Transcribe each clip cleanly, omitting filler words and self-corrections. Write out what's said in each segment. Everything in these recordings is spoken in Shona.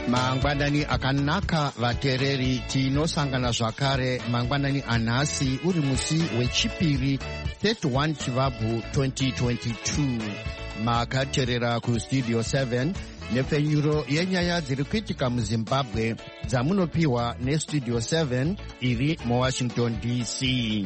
mangwanani akanaka vateereri, tinosangana zvakare mangwanani anhasi uri musi wechipiri 31 chivabvu 2022. makateerera kustudio 7 nepfenyuro yenyaya dziri kuitika muzimbabwe dzamunopiwa nestudio 7 iri muwashington dc.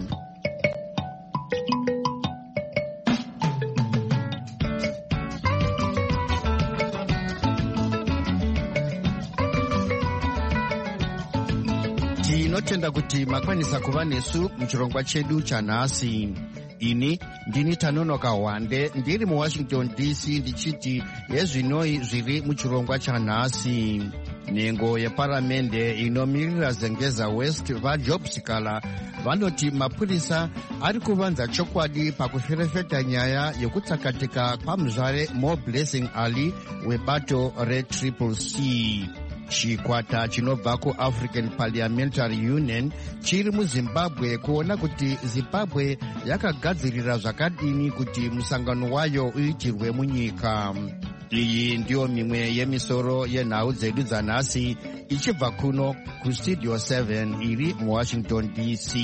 tinotenda kuti makwanisa kuva nesu muchirongwa chedu chanhasi. ini ndini Tanonoka Hwande ndiri muwashington dc ndichiti yezvinoi zviri muchirongwa chanhasi. nhengo yeparamende inomirira Zengeza West vaJob Sikala vanoti mapurisa ari kuvanza chokwadi pakuferefeta nyaya yekutsakatika kwamuzvare More Blessing Ali webato reCCC. chikwata chinobva kuAfrican Parliamentary Union chiri muzimbabwe kuona kuti zimbabwe yakagadzirira zvakadini kuti musangano wayo uitirwe munyika. iyi ndiyo mimwe yemisoro yenhau dzedu dzanhasi ichibva kuno kustudio 7 iri muwashington dc.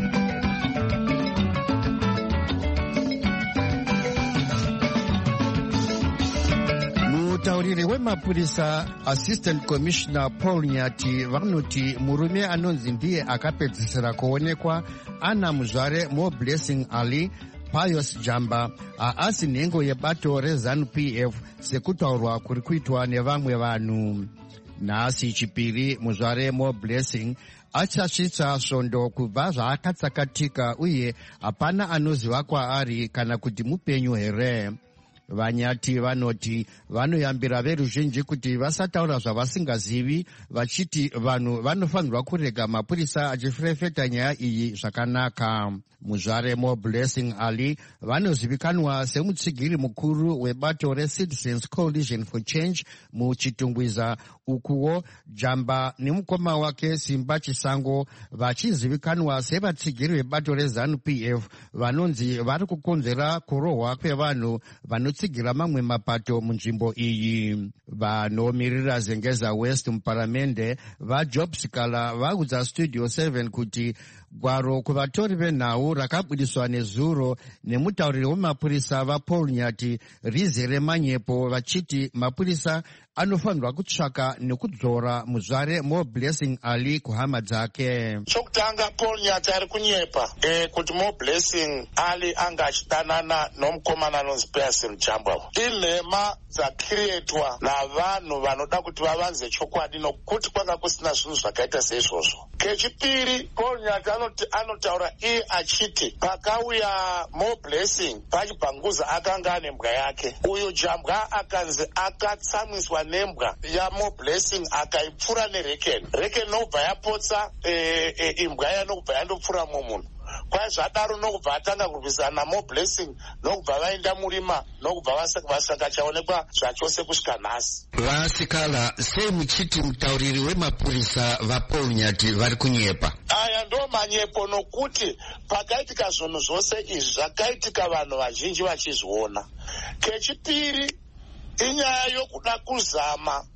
mutauriri wemapurisa Assistant Commissioner Paul Nyati vanoti murume anonzi ndiye akapedzisira kuonekwa ana muzvare More Blessing Ali Pius Jamba haasi nhengo yebato reZANU-PF sekutaurwa kuri kuitwa nevamwe vanhu. nhasi chipiri muzvare More Blessing achasvitsa svondo kubva zvaakatsakatika uye hapana anoziva kwaari kana kuti mupenyu here. Vanyati vanoti vanoyambira veruzhinji kuti vasataura zvavasingazivi, vachiti vanhu vanofanirwa kurega mapurisa achiferefeta nyaya iyi zvakanaka. muzvare More Blessing Ali vanozivikanwa semutsigiri mukuru webato reCitizens Coalition for Change muchitungwiza, ukuwo Jamba nemukoma wake Simba Chisango vachizivikanwa sevatsigiri vebato reZANU-PF vanonzi vari kukonzera kurohwa kwevanhu vanotsigira mamwe mapato munzvimbo iyi. vanomiririra Zengeza West muparamende vaJob Sikala vaudza studio 7 kuti gwaro kuvatori venhau rakabudiswa nezuro nemutauriri wemapurisa vaPaul Nyati rizere manyepo, vachiti mapurisa anofanirwa kutsvaka nekudzora muzvare More Blessing Ali kuhama dzake. chokutanga Paul Nyati ari kunyepa kuti More Blessing Ali anga achidanana nomukomana anonzi Pius Jamba. inhema dzakiretwa navanhu vanoda kuti vavanze chokwadi nokuti kwanga kusina zvinhu zvakaita seizvozvo. kechipiri Paul Nyati anotaura iye achiti pakauya More Blessing pachibhanguza akanga ane mbwa yake. uyu Jambwa akanzi akatsamwiswa nembwa yaMore Blessing akaipfura nerekeni nokubva yapotsa imbwa iya nokubva yandopfura munhu. kwai zvadaro nokubva atanga kurwisana naMore Blessing nokubva vaenda murima nokubva vasakachaonekwa zvachose kusvika nhasi. vasikala sei muchiti mutauriri wemapurisa vaPaul Nyati vari kunyepa? aya ndo manyepo nokuti pakaitika zvinhu zvose izvi zvakaitika vanhu vazhinji vachizviona. kechipiri inyaya yokuda kuzama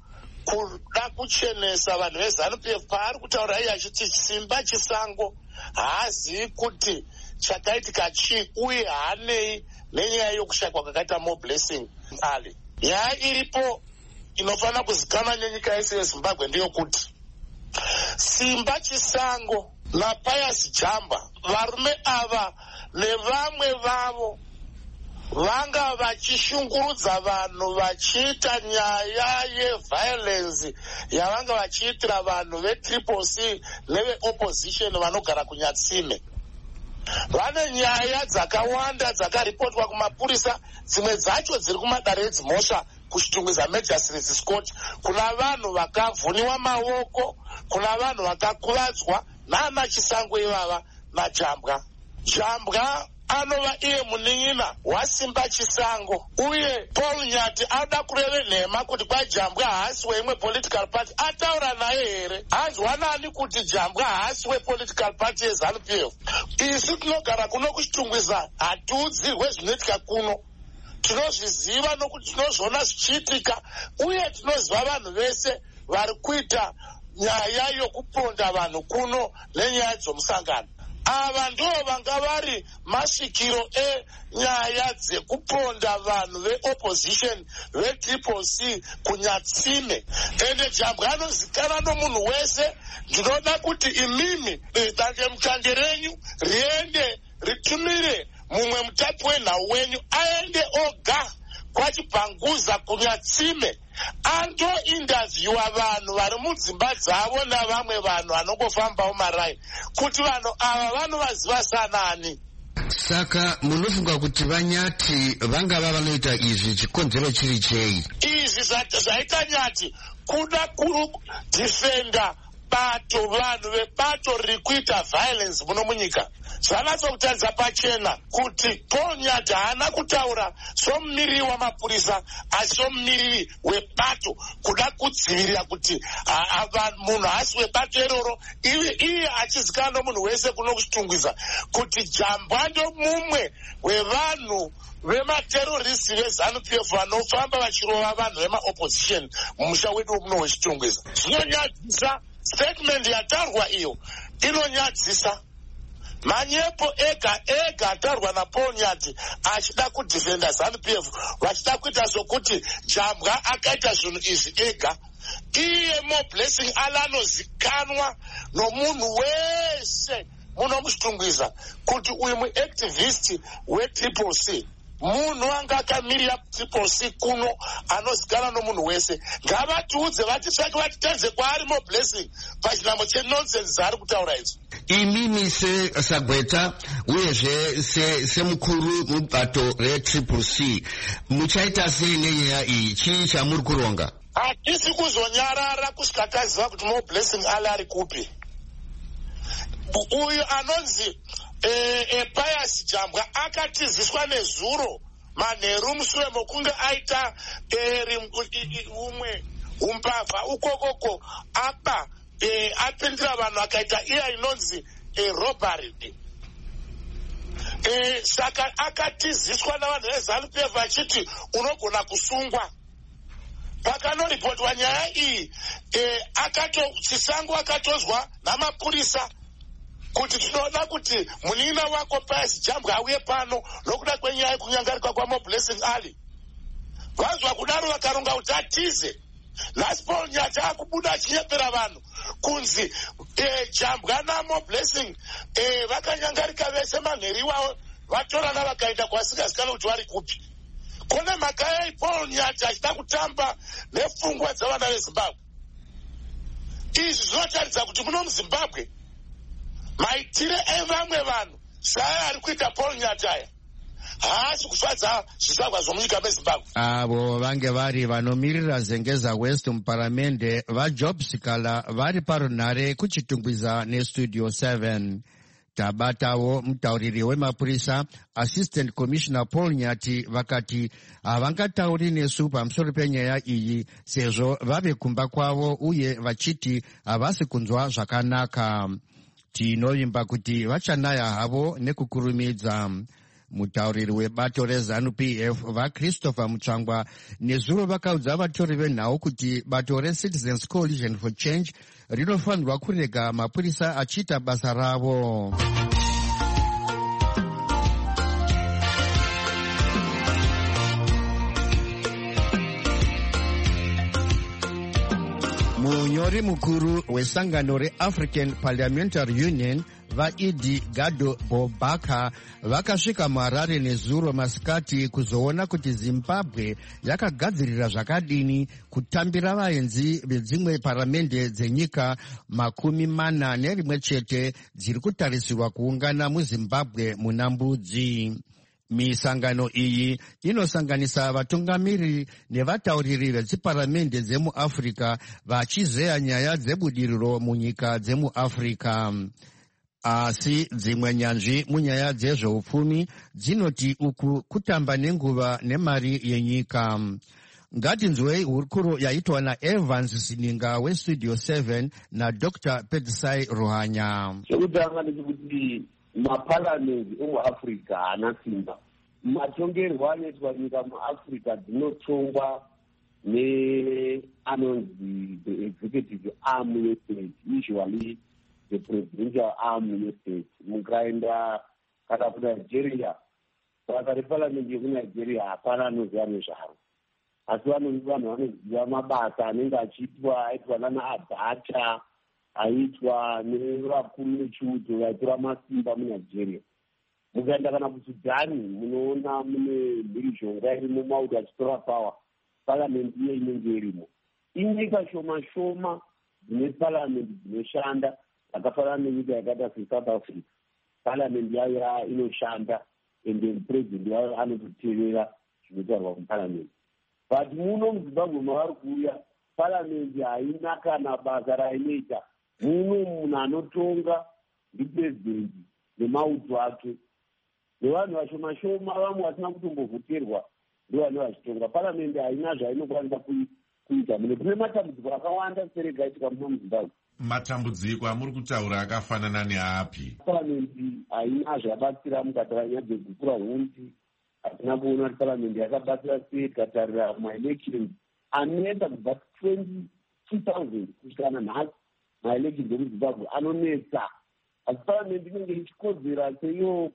kuda kuchenesa vanhu veZANU-PF paari kutaura iye achiti Simba Chisango haazivi kuti chakaitika chii uye haanei nenyaya yokushayikwa kwakaita More Blessing Ali. nyaya iripo inofanira kuzikanwa nenyika yese yeZimbabwe ndeyokuti Simba Chisango naPius Jamba, varume ava nevamwe vavo vanga vachishungurudza vanhu vachiita nyaya yeviolence yavanga vachiitira vanhu veCCC neveopposition vanogara kunyatsime. vane nyaya dzakawanda dzakaripotwa kumapurisa, dzimwe dzacho dziri kumadare edzimhosva kuchitungwiza Magistrates Court. kuna vanhu vakavhuniwa maoko, kuna vanhu vakakuvadzwa naana Chisango ivava naJambwa. Jambwa anova iye munin'ina waSimba Chisango, uye Paul Nyati anoda kureve nhema kuti kwaJambwa haasi weimwe political party. ataura naye here? anzwa nani kuti Jambwa haasi wepolitical party yeZANU-PF? isu tinogara kuno kuchitungwiza hatiudzirwe zvinoitika kuno. tinozviziva nokuti tinozviona zvichiitika, uye tinoziva vanhu vese vari kuita nyaya yokuponda vanhu kuno nenyaya dzomusangano. Ava ndo vanga vari masvikiro enyaya dzekuponda vanhu veopposition veTCC kunyatsime. Ende Jambwa anozikanwa nomunhu wese. Ndinoda kuti imimi dandemutande renyu riende ritumire mumwe mutapi wenhau wenyu aende oga kwaChibhanguza kunyatsime ando-interviewa vanhu vari mudzimba dzavo navamwe vanhu vanongofambawo maraini kuti vanhu ava vanovaziva sanani. Saka munofunga kuti Vanyati vangava vanoita izvi chikonzero chiri chei? Izvi zvaita Nyati kuda kudifenda bato, vanhu vebato riri kuita violence muno munyika. Zvanatsokutaridza pachena kuti Paul Nyati haana kutaura somumiriri wamapurisa asi somumiriri webato kuda kudzivirira kuti munhu haasi webato iroro, iye achizikanwa nomunhu wese kuno kuchitungwiza kuti Jambwa ndo mumwe wevanhu vemateroristi veZANU-PF vanofamba vachirova vanhu vemaopposition mumusha wedu muno wechitungwiza. Zvinonyadzisa. Statement yatarwa iyo inonyadzisa. Manyepo ega atarwa naPaul Nyati achida kudifenda ZANU-PF vachida kuita sokuti Jambwa akaita zvinhu izvi ega. Iye Blessing anozikanwa nomunhu wese muno muchitungwiza kuti uyu muactivist weTCC, munhu anga akamirira TCC kuno anozikanwa nomunhu wese. Ngavatiudze vatitsvake vatitenze kwaari Blessing pachinamo chenonsense zvaari kutaura izvo. Imimi seSagweta uyezve semukuru mubato reTCC muchaita sei nenyaya iyi? Chii chamuri kuronga? Hatisi kuzonyarara kusvika taziva kuti Blessing ari kupi. Uyu anonzi Pius Jambwa akatiziswa nezuro manheru mushure mokunge aita umwe umbavha ukokoko apa apindira vanhu akaita iya inonzi robbery. Saka akatiziswa navanhu veZANU-PF vachiti unogona kusungwa. Pakanoripotiwa nyaya iyi Chisango akatozwa namapurisa kuti tinoda kuti munina wako Pius Jambwa auye pano nokuda kwenyaya yekunyangarika kwaMoblessing Ali. Vazwa kudaro vakaronga kuti atize. Nhasi Paul Nyati akubuda achinyepera vanhu kunzi Jambwa naMoblessing vakanyangarika vese manheri wavo vatorana vakaenda kwasingazikanwa kuti vari kupi. Kune mhaka yei Paul Nyati achida kutamba nepfungwa dzavana veZimbabwe. Izvi zvinotaridza kuti muno muZimbabwe maitire evamwe vanhu saya ari kuita Paul Nyati aya haasi kufadza zvitsvagwa zvomunyika meZimbabwe. Avo vange vari vanomirira Zengeza West muparamende vaJob Sikala vari parunhare kuchitungwiza neStudio 7. Tabatawo mutauriri wemapurisa Assistant Commissioner Paul Nyati vakati havangatauri nesu pamusoro penyaya iyi sezvo vave kumba kwavo uye vachiti havasi kunzwa zvakanaka. Tinovimba kuti vachanaya havo nekukurumidza. Mutauriri webato reZANU-PF vaChristopher Mutsvangwa nezuro vakaudza vatori venhau kuti bato reCitizens Coalition for Change rinofanirwa kurega mapurisa achiita basa ravo. Munyori mukuru wesangano reAfrican Parliamentary Union vaIdi Gado Bobaka vakasvika muHarare nezuro masikati kuzoona kuti Zimbabwe yakagadzirira zvakadini kutambira vaenzi vedzimwe paramende dzenyika 41 chete dziri kutarisirwa kuungana muZimbabwe muna Mbudzi. Misangano iyi inosanganisa vatungamiri nevatauriri vedziparamende dzemuAfrica vachizeya nyaya dzebudiriro munyika dzemuAfrica. Asi dzimwe nyanzvi munyaya dzezveupfumi dzinoti uku kutamba nenguva nemari yenyika. Ngatinzwei hurukuro yaitwa naEvans Sininga weStudio 7 naDr. Pedzisai Ruhanya. Chekutanga ndechekuti maparamendi emuAfrica haana simba. Matongerwo anoitwa nyika muAfrica dzinotongwa neanonzi the executive arm yestate, usually the presidential arm yestate. Mukaenda kana kuNigeria, saka reparliament yekuNigeria hapana anoziva nezvaro, asi vanhu vanoziva mabasa anenge aitwa nana Abacha, aitwa nevakuru vechiuto vaitora masimba muNigeria. Mukaenda kana kuSudani, munoona mune mhirizhonga irimo mauto achitora pawa, parliament iye inenge irimo. Inyika shoma shoma dzine parliament dzinoshanda, dzakafanana nenyika yakaita seSouth Africa. Parliament yayo inoshanda ende president yayo anototevera zvinotaurwa muparliament. But muno muZimbabwe mavari kuuya, parliament haina kana basa rainoita. Muno munhu anotonga ndipresident nemauto ake, nevanhu vashoma shoma vamwe vasina kutombovhoterwa ndovanhu vachitonga. Parliament haina zvainokwanisa kuita. Mune kune matambudziko akawanda serega aitika muno muZimbabwe. Matambudziko amuri kutaura akafanana neapi? Parliament haina zvabatsira mukataura nyaya dzekukura hundi. Hatina kuona kuti parliament yakabatsira sei katarira maelections anoenda kubva 20,000 kusvika nanhasi. Maelections emuZimbabwe anonetsa, asi parliament inenge ichikodzera seiyo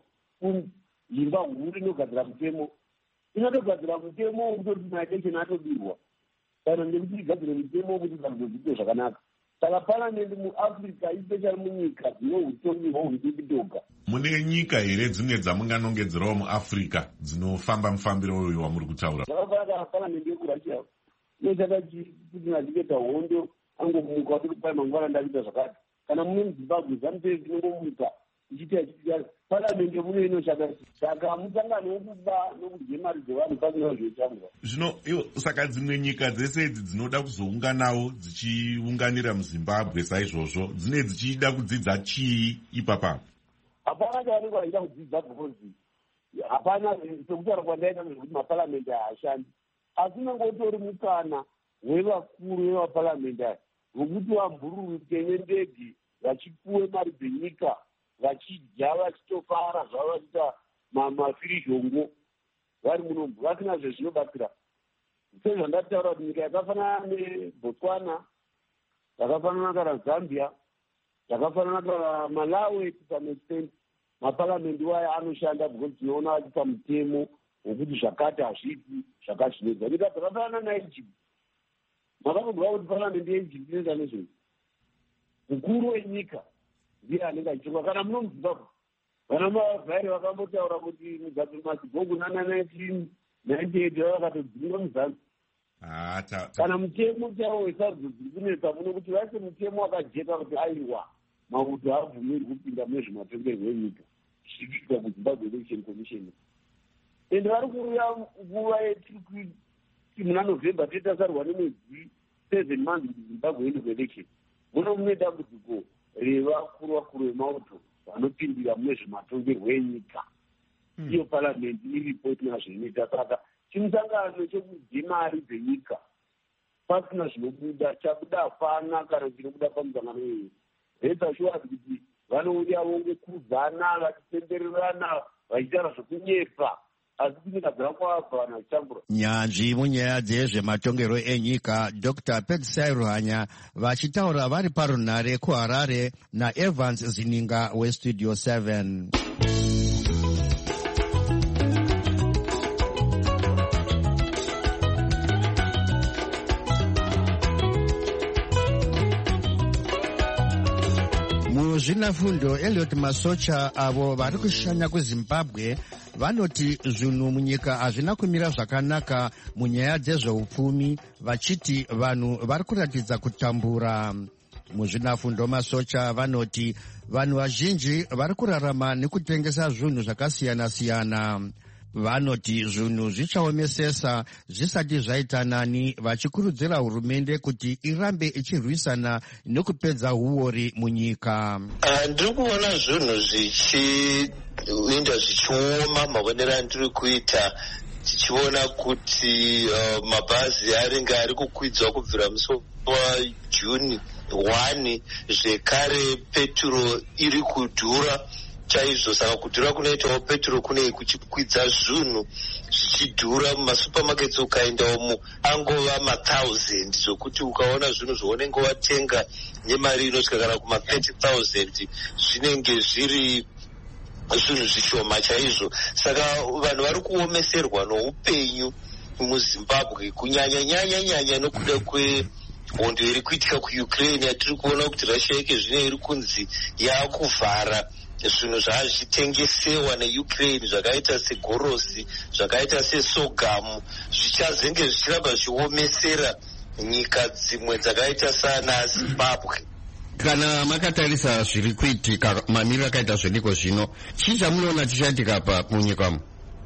imba huru inogadzira mutemo. Inotogadzira mutemo wekutoti maelection atobirwa, kana ndekuti igadzire mutemo wekuti zvakuzodziite zvakanaka. Saka parliament muAfrica, especially munyika dzine utongi hwehudiki-doga. Mune nyika here dzimwe dzamunganongedzerawo muAfrica dzinofamba mufambiro uyu wamuri kutaura? Zvakafanana kana parliament yekurussia, inoshanda kuti nachiketa hondo angomuka kuti pai mangwana ndakuita zvakati. Kana mune muZimbabwe ZANU-PF inongomuka ichiita parliament muno inoshanda. Saka musangano wekuba nokudye mari dzevanhu pasina zvoitambwa. Zvino saka dzimwe nyika dzese idzi dzinoda kuzounganawo dzichiunganira muZimbabwe saizvozvo, dzine dzichida kudzidza chii ipapa? Hapana chavanenge vachida kudzidza because hapana sekutaura kwandaita nezvekuti maparliament haashandi, asi unongotori mukana wevakuru vemaparliament aya wekuti vambururuke nendege vachipuwe mari dzenyika, vachidya vachitofara zvavo vachiita mafirizhongo vari munombo vasina zvezvinobatsira. Sezvandataura kuti nyika yakafanana neBotswana, yakafanana kana Zambia, yakafanana kana Malawi, to some extent maparliament wayo anoshanda because tinoona vachiita mutemo wekuti zvakati hazviiti zvakati zvinoita. Nyika dzakafanana naEgypt, makambobva kuti parliament yeEgypt inoita nezvei? Mukuru wenyika ndiye anenge achitonga. Kana muno muZimbabwe vana mavhairi vakambotaura kuti madzibhogu nana1998 vakatodzinga muzanzi. Kana mutemo chavo wesarudzo dziri kunetsa muno kuti vaise mutemo wakajeka kuti aiwa mauto haabvumiri kupinda mune zvematongerwo enyika zvichiitika kuZimbabwe Election Commission. Ende vari kuuya nguva yetiri kuti muna November totasarwa nemwedzi 7 months kuti Zimbabwe ende kuelection. Muno mune dambudziko revakuru vemauto vanopindira mune zvematongerwo enyika. Iyo parliament iripo itina zvinoita. Saka chimusangano chekudye mari dzenyika pasina zvinobuda, chabuda hapana kana chinobuda pamusangano iyoyo. Reta shuwa kuti vanouya vongokuzana vachitendererana vachiitara zvokunyepa, asi kunyika dzakavabva vanhu vachitambura. Nyanzvi munyaya dzezvematongerwo enyika Dr. Petsai Ruhanya vachitaura vari parunhare kuHarare naEvans Zininga weStudio 7. Muzvinafundo Elliot Masocha avo vari kushanya kuZimbabwe vanoti zvinhu munyika hazvina kumira zvakanaka munyaya dzezveupfumi, vachiti vanhu vari kuratidza kutambura. Muzvinafundo Masocha vanoti vanhu vazhinji vari kurarama nekutengesa zvinhu zvakasiyana-siyana. Vanoti zvinhu zvichaomesesa zvisati zvaita nani, vachikurudzira hurumende kuti irambe ichirwisana nekupedza uori munyika. Ndiri kuona zvinhu zvichienda zvichioma mavonero andiri kuita, tichiona kuti mabhazi anenge ari kukwidzwa kubvira musi waJuni 1, zvekare peturo iri kudhura, chaizvo. Saka kudhura kunoitawo petrol kunei kuchikwidza zvinhu zvichidhura mumasupermarkets. Ukaenda umu angova ma1000 zvokuti ukaona zvinhu zvounenge watenga nemari inosvika kana kuma30,000 zvinenge zviri zvinhu zvishoma chaizvo. Saka vanhu vari kuomeserwa noupenyu muZimbabwe kunyanya nokuda kwehondo iri kuitika kuUkraine yatiri kuona kuti Russia yake zvino iri kunzi yaakuvhara zvinhu zvazvitengesewa neUkraine zvakaita segorosi, zvakaita sesogamu, zvichazenge zvichiramba zvichiomesera nyika dzimwe dzakaita sana Zimbabwe. Kana makatarisa zviri kuitika, mamiriro akaita zvidiko zvino, chii chamunoona chichaitika munyikamo?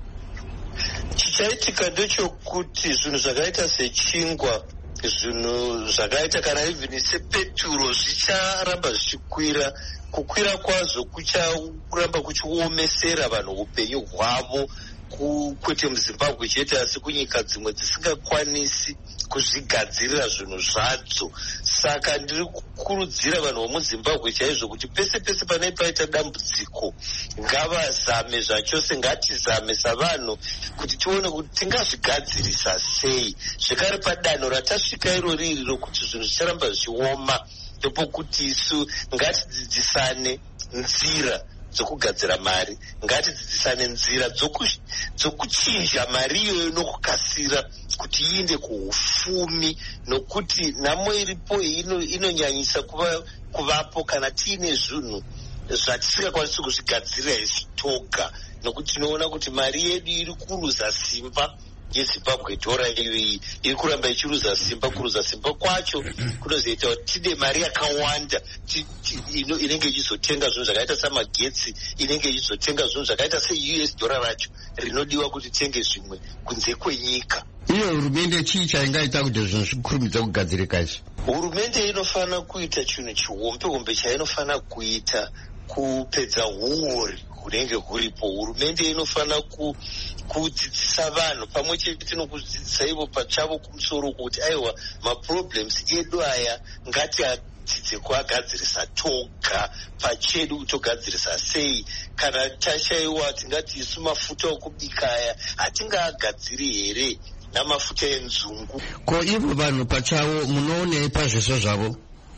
Chichaitika ndechokuti zvinhu zvakaita sechingwa, zvinhu zvakaita kana even sepeturo zvicharamba zvichikwira. Kukwira kwazvo kucharamba kuchiomesera vanhu upenyu hwavo, kwete muZimbabwe chete asi kunyika dzimwe dzisingakwanisi kuzvigadzirira zvinhu zvadzo. Saka ndiri kukurudzira vanhu vomuZimbabwe chaizvo kuti pese pese panei paita dambudziko ngavazame zvachose, ngatizame savanhu kuti tione kuti tingazvigadzirisa sei. Zvekare padanho ratasvika irori iri rokuti zvinhu zvicharamba zvichioma, ndopokuti isu ngatidzidzisane nzira dzokugadzira mari, ngatidzidzisane nzira dzokuchinja mari iyoyo nokukasira kuti iende kuufumi, nokuti nhamo iripo inonyanyisa kuvapo kana tiine zvinhu zvatisingakwanisi kuzvigadzirira isu toga, nokuti tinoona kuti mari yedu iri kuruza simba yeZimbabwe dhora iyoyi iri kuramba ichiruza simba. Kuruza simba kwacho kunozoita kuti tide mari yakawanda inenge ichizotenga zvinhu zvakaita samagetsi, inenge ichizotenga zvinhu zvakaita seUS dollar racho rinodiwa kuti tenge zvimwe kunze kwenyika. Iyo hurumende chii chaingaita kuti zvinhu zvikurumidza kugadzirika izvi? Hurumende inofana kuita chinhu chihombe chainofana kuita kupedza uori hunenge huripo. Hurumende inofana kudzidzisa vanhu pamwe chete nokudzidzisa ivo pachavo kumusoro kuti aiwa maproblems edu aya ngatiadzidze kuagadzirisa toga pachedu, kutogadzirisa sei. Kana tashaiwa tingati isu mafuta okubika aya hatingaagadziri here namafuta enzungu? Ko ivo vanhu pachavo munoonei pazviso zvavo?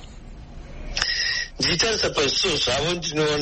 Ndichitarisa pazviso zvavo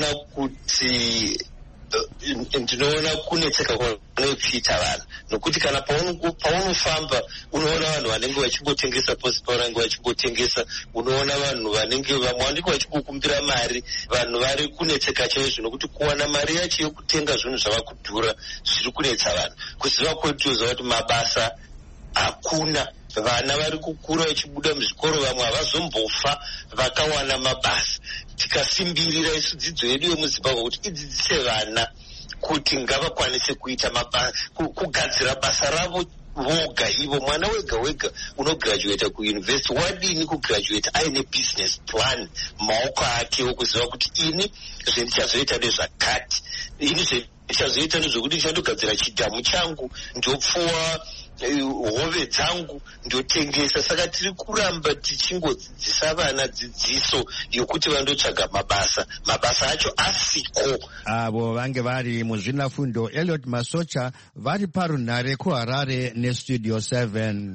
ndinoona kunetseka kwanokuita vanhu, nokuti kana paunofamba unoona vanhu vanenge vachimbotengesa posi pavanenge vachimbotengesa, unoona vanhu vamwe vanenge vachikukumbira mari. Vanhu vari kunetseka chaizvo, nokuti kuwana mari yacho yokutenga zvinhu zvava kudhura zviri kunetsa vanhu. Kuziva kwedu toziva kuti mabasa hakuna. Vana vari kukura vachibuda muzvikoro, vamwe havazombofa vakawana mabasa. Tikasimbirira isu dzidzo yedu yomuZimbabwe kuti idzidzise vana kuti ngavakwanise kuita mabasa, kugadzira basa ravo voga ivo. Mwana wega unograduata kuyunivhesiti wadini kugraduata aine business plan maoko ake wokuziva kuti ini zvendichazoita ndezvakati, ini zvendichazoita ndezvokuti ndichandogadzira chidhamu changu, ndopfuwa hove dzangu, ndotengesa. Saka tiri kuramba tichingodzidzisa vana dzidziso yokuti vandotsvaga mabasa acho asiko. Avo vange vari muzvinafundo Elliot Masocha vari parunhare kuHarare neStudio 7.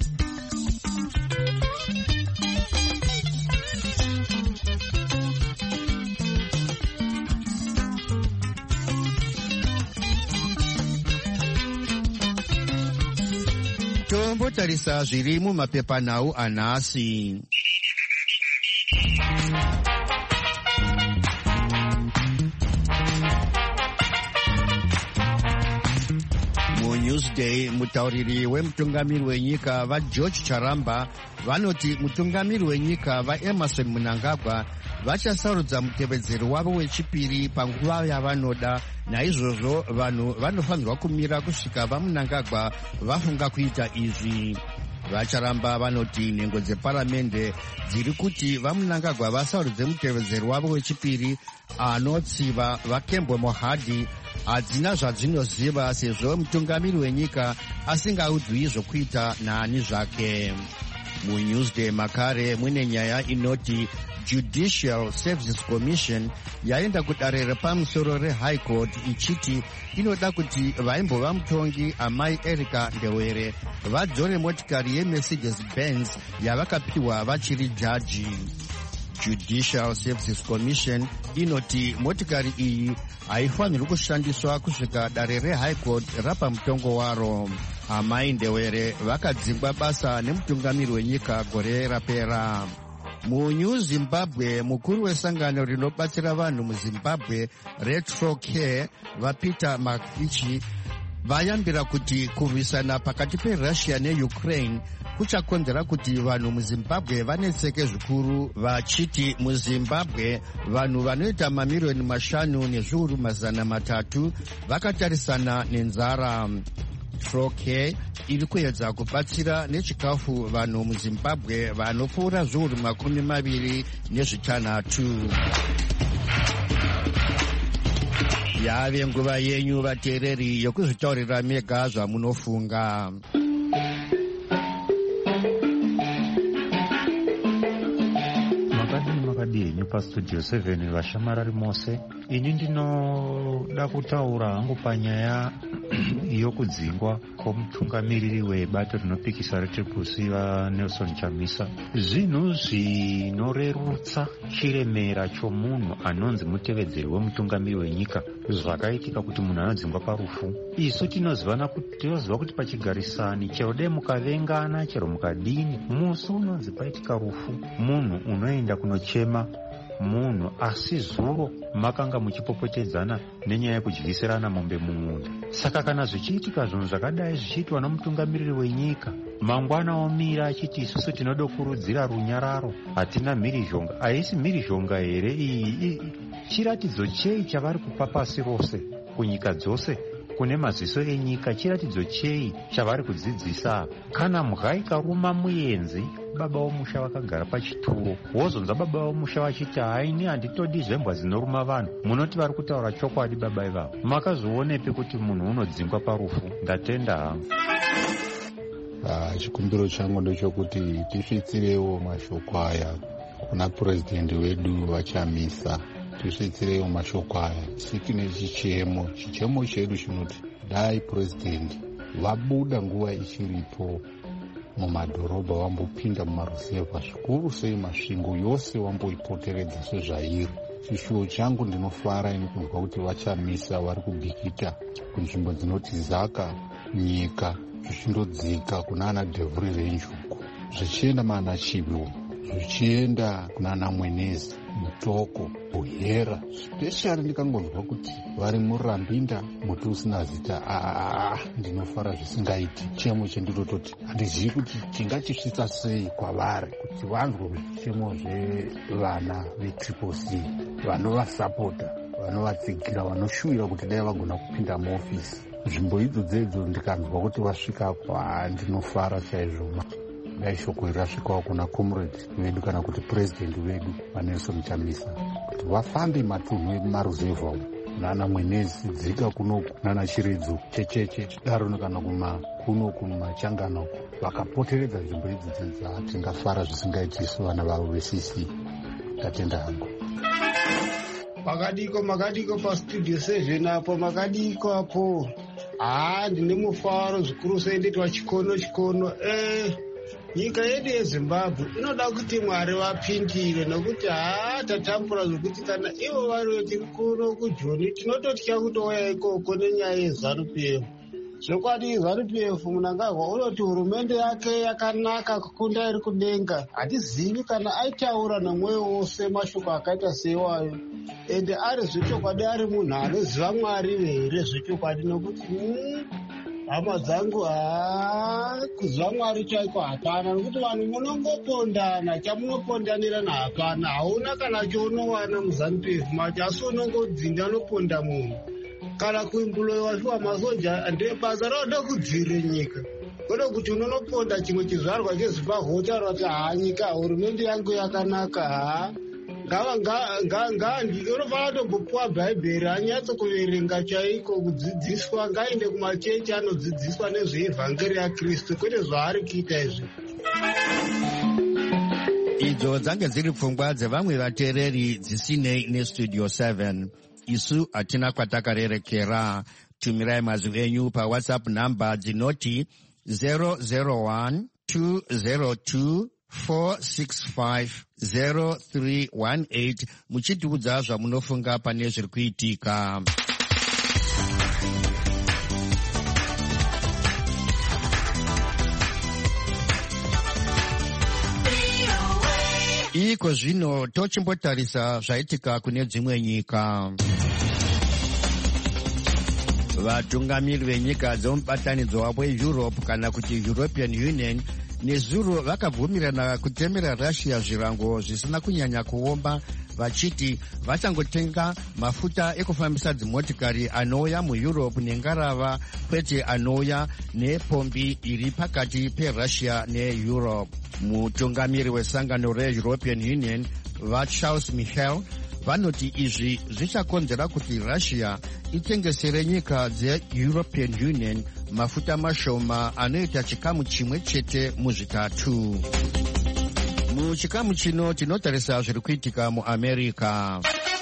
Tombotarisa zviri mumapepanhau anhasi. muNewsday mutauriri wemutungamiri wenyika vaGeorge Charamba vanoti mutungamiri wenyika vaEmerson Mnangagwa vachasarudza mutevedzeri wavo wechipiri panguva yavanoda. Naizvozvo vanhu vanofanirwa kumira kusvika vaMnangagwa vafunga kuita izvi. VaCharamba vanoti nhengo dzeparamende dziri kuti vaMnangagwa vasarudze mutevedzeri wavo wechipiri anotsiva vaKembo Mohadi hadzina zvadzinoziva, sezvo mutungamiri wenyika asingaudzwi zvokuita naani zvake. muNewsday makare mune nyaya inoti Judicial Services Commission yaenda kudare repamusoro reHigh Court ichiti inoda kuti vaimbova mutongi amai Erica Ndewere vadzore motikari yeMercedes Benz yavakapiwa vachiri jaji. Judicial Services Commission inoti motikari iyi haifanirwi kushandiswa kusvika dare reHigh Court rapa mutongo waro. Amai Ndewere vakadzingwa basa nemutungamiri wenyika gore rapera. MuNew Zimbabwe mukuru wesangano rinobatsira vanhu muZimbabwe Retro Care vaPeter Makichi vayambira kuti kurwisana pakati peRussia neUkraine kuchakonzera kuti vanhu muZimbabwe vanetseke zvikuru, vachiti muZimbabwe vanhu vanoita mamiliyoni 5,300,000 vakatarisana nenzara. Troke iri kuedza kubatsira nechikafu vanhu muZimbabwe vanopfuura 26,000. Yave nguva yenyu vateereri yokuzvitaurira mega zvamunofunga. Makadini pastudio 7 vashamarari mose. Ini ndinoda kutaura hangu panyaya yokudzingwa kwomutungamiriri webato rinopikisa reTriple vaNelson Chamisa. Zvinhu zvinorerutsa chiremera chomunhu anonzi mutevedzeri wemutungamiri wenyika zvakaitika kuti munhu anodzingwa parufu. Isu tinoziva kuti pachigarisani chero dai mukavengana chero mukadini musi unonzi paitika rufu munhu unoenda kunochema munhu, asi zuro makanga muchipopotedzana nenyaya yekudyisirana mombe mumunda. Saka kana zvichiitika zvinhu zvakadai zvichiitwa nomutungamiriri wenyika, mangwana omira achiti isusu tinodokurudzira runyararo, hatina mhirizhonga. Haisi mhirizhonga here iyi? Chiratidzo chei chavari kupa pasi rose kunyika dzose kune maziso enyika? Chiratidzo chei chavari kudzidzisa? Kana mhaka ikaruma muenzi, baba womusha vakagara pachituro, wozonza baba womusha vachiti haini handitodi zvembwa zinoruma vanhu, munoti vari kutaura chokwadi baba ivavo? Makazvionepi kuti munhu unodzingwa parufu? Ndatenda hangu. Chikumbiro changu ndechokuti tisvitsirewo mashoko aya kuna purezidendi wedu vaChamisa. Tisvitsirewo mashoko aya. Tikine chichemo chedu chinoti dai purezidendi vabuda nguva ichiripo mumadhorobha vambopinda mumaruzevha, zvikuru sei masvingo yose vamboipoteredza sezvairi. Chishuwo changu ndinofara ini kunzwa kuti vaChamisa vari kubhikita kunzvimbo dzinoti Zaka, Nyika, zvichindodzika kuna ana Devhuri Renjuku, zvichienda maana Chivu, zvichienda kuna ana Mwenezi, Mutoko, Buhera. Speshari ndikangonzwa kuti vari muRambinda, muti usina zita. Ndinofara zvisingaiti. Chemo chendinototi handizivi kuti chingachisvitsa sei kwavari kuti vanzwe zvichemo zvevana veTriple C, vanovasapota, vanovatsigira, vanoshuvira kuti dai vagona kupinda muofisi. Nzvimbo idzodzo ndikanzwa kuti vasvikapo, ndinofara chaizvo. Dai shoko iri rasvikawo kuna comrade vedu kana kuti purezidendi vedu vaNelson Chamisa kuti vafambe matunhu emaruzevha nana Mwenezi, Dzika kunoku nana Chiredzo, Checheche, Chidaro kana kunoku mumachangano vakapoteredza nzvimbo idzidza. Tingafara zvisingaitiswa vana vavo veCC. Tatenda hangu. Makadiko pastudio 7 apo, makadiko apo. Ndine mufaro zvikuru sei nditwa chikono. Nyika yedu yeZimbabwe inoda kuti Mwari vapindire, nokuti tatambura zvokuti kana ivo vari tiri kuno kuJoni tinototya kutouya ikoko nenyaya yeZANU-PF. Zvokwadi ZANU-PF Mnangagwa unoti hurumende yake yakanaka kukunda iri kudenga. Hatizivi kana aitaura nemwoyo wose mashoko akaita seiwayo, ende ari zvechokwadi, ari munhu anoziva Mwari here zvechokwadi, nokuti hama dzangu kuziva Mwari chaiko hapana, nokuti vanhu munongopondana, chamunopondanirana hapana. Hauna kana chaunowana muZANU-PF macho, asi unongodzinga unoponda munhu. Kana kuimbuloiwa shuwa masoja ndebasa rauda kudzivirira nyika, kwete kuti unonoponda chimwe chizvarwa cheZimbabwe utaura kuti nyika hurumende yangu yakanaka. Unofana kutombopuwa bhaibheri anyatso kuverenga chaiko, kudzidziswa. Ngaende kumachechi anodzidziswa nezveevhangeri yaKristu, kwete zvaari kuita izvi. idzo dzange dziri pfungwa dzevamwe vateereri dzisinei nestudio 7. isu hatina kwatakarerekera. tumirai mazwi enyu pawhatsapp namba dzinoti 0012024650318 muchitiudza zvamunofunga pane zviri kuitika. iko zvino tochimbotarisa zvaitika kune dzimwe nyika. vatungamiri venyika dzemubatanidzo weEurope kana kuti European Union nezuro vakabvumirana kutemera Russia zvirango zvisina kunyanya kuomba, vachiti vachangotenga mafuta ekufambisa dzimotikari anouya muEurope nengarava, kwete anouya nepombi iri pakati peRussia neEurope. mutungamiri wesangano reEuropean Union vaCharles Michel vanoti izvi zvichakonzera kuti Russia itengesere nyika dzeEuropean Union mafuta mashoma anoita chikamu chimwe chete muzvitatu. muchikamu chino tinotarisa zviri kuitika muAmerica.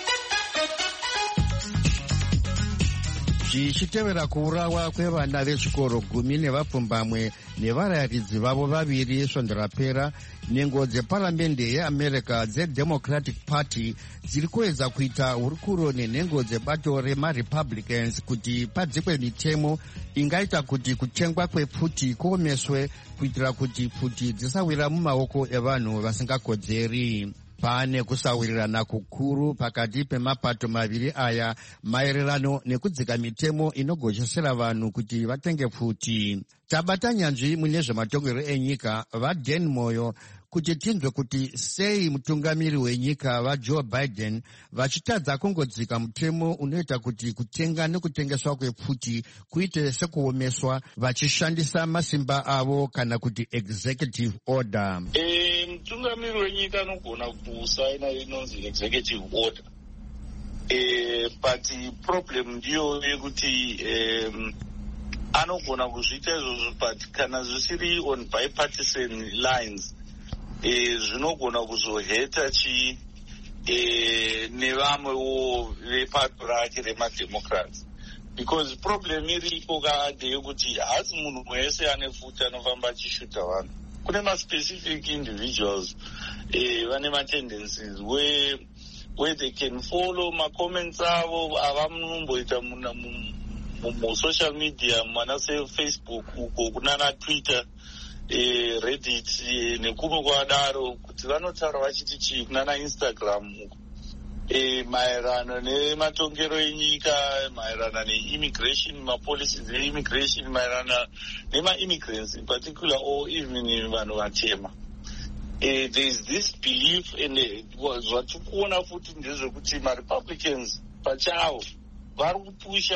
zvichitevera kuurawa kwevana vezvikoro 10 nevapfumbamwe nevarayiridzi vavo vaviri svondo rapera, nhengo dzeparamende yeAmerica dzeDemocratic Party dziri kuedza kuita hurukuro nenhengo dzebato remaRepublicans kuti padzikwe mitemo ingaita kuti kutengwa kwepfuti kuomeswe kuitira kuti pfuti dzisawira mumaoko evanhu vasingakodzeri. pane kusawirirana kukuru pakati pemapato maviri aya maererano nekudzika mitemo inogochesera vanhu kuti vatenge pfuti. tabata nyanzvi mune zvematongerero enyika vaDan Moyo kuti tinzwe kuti sei mutungamiri wenyika vaJoe Biden vachitadza kungodzika mutemo unoita kuti kutenga nekutengeswa kwepfuti kuite sekuomeswa vachishandisa masimba avo kana kuti executive order. Mutungamiri wenyika anogona kusaina inonzi executive order, but problem ndiyo yekuti anogona kuzviita izvozvo, but kana zvisiri on bipartisan lines zvinogona kuzoheta nevamwewo vepato rake remademocrats, because problem iripo ndeyekuti hasi munhu wese ane futi anofamba achishuta vanhu. kune ma-specific individuals vane ma-tendencies where they can follow ma-comments avo avamunomboita mu-social media mana se-Facebook uko kunana Twitter, Reddit nekumwe kwadaro, kuti vanotaura vachiti chii kunana Instagram uko maererano nematongero enyika, maererano neimmigration, mapolicies eimmigration, maererano nema-immigrants in particular, or even vanhu vatema. There is this belief, and zvatikuona futi ndezvekuti ma-Republicans pachavo vari kupusha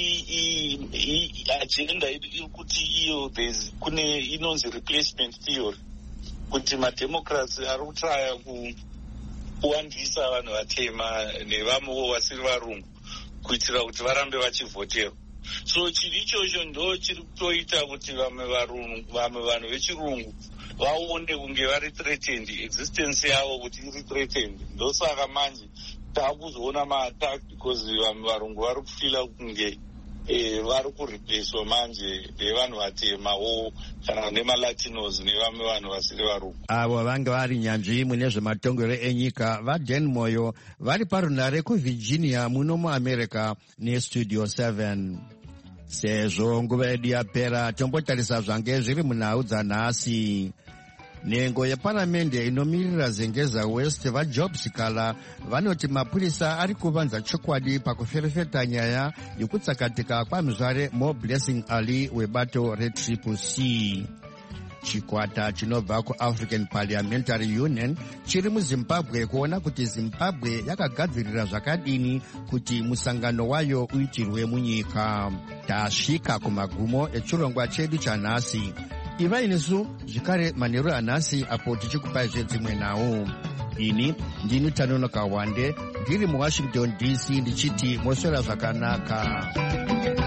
agenda kuti iyo kune inonzi replacement theory, kuti ma-Democrats ari kutraya kuwandisa vanhu vatema nevamwewo vasiri varungu kuitira kuti varambe vachivhoterwa. So chiri ichocho ndo chiri kutoita kuti vamwe vanhu vechirungu vaone kunge vari threatened, existence yavo kuti iri threatened. ndosaka manje taakuzoona ma-attack because vamwe varungu vari kufila kunge vari kureplacewa manje nevanhu vatema kana nemalatinos nevamwe vanhu vasiri varungu. avo vange vari nyanzvi mune zvematongero enyika vaDan Moyo vari parunare kuVirginia muno muAmerica nestudio 7. sezvo nguva yedu yapera, tombotarisa zvange zviri munhau dzanhasi. nhengo yeparamende inomirira Zengeza West vaJob Sikala vanoti mapurisa ari kuvanza chokwadi pakuferefeta nyaya yekutsakatika kwamuzvare MoBlessing Ali webato reCCC. chikwata chinobva kuAfrican Parliamentary Union chiri muZimbabwe kuona kuti Zimbabwe yakagadzirira zvakadini kuti musangano wayo uitirwe munyika. tasvika kumagumo echirongwa chedu chanhasi. ivai nesu zvekare manheru anhasi apo tichikupai zvedzimwe nhau. ini ndini Tanonoka Wande ndiri muWashington DC ndichiti moswera zvakanaka.